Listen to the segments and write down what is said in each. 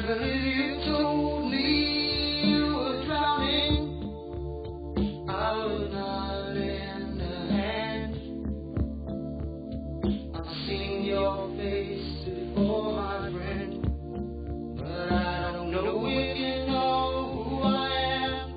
You told me you were drowning. I would not lend a hand. I've seen your face before, my friend, but I don't know if you know who I am.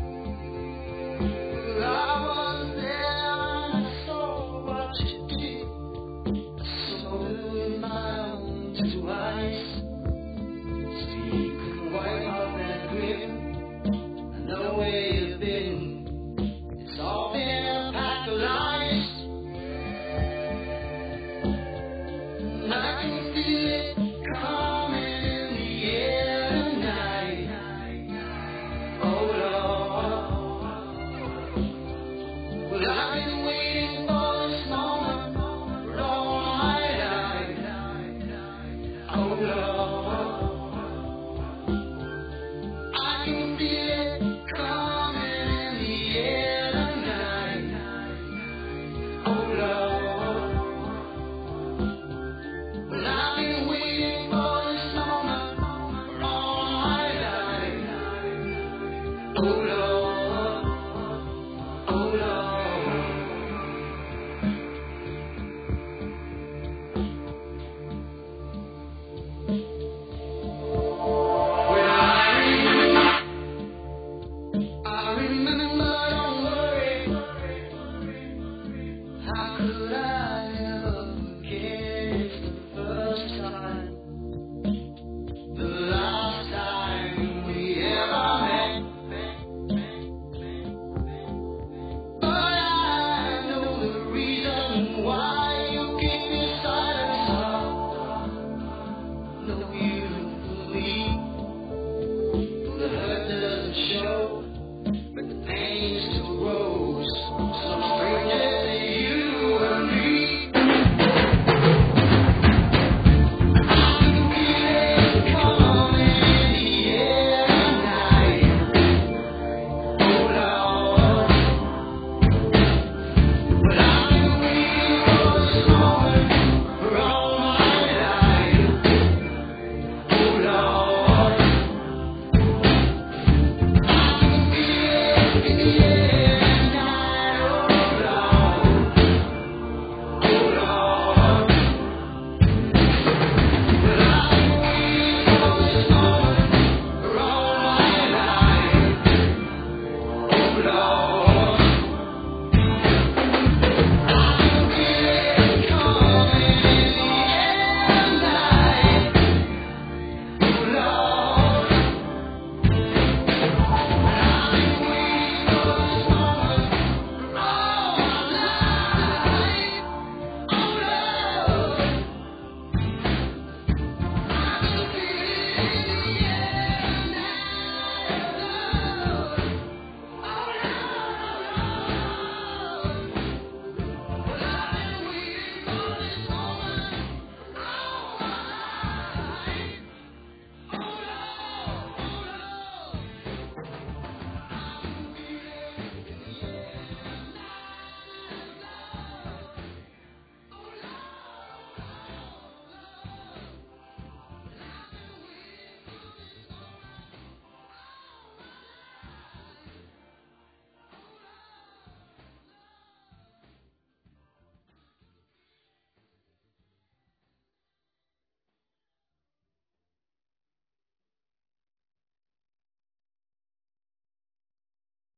I was there and I saw what you did. I saw it with my own two eyes. See, you couldn't wipe off that grin. I know where you've been. It's all been a pack of lies. And I can feel it.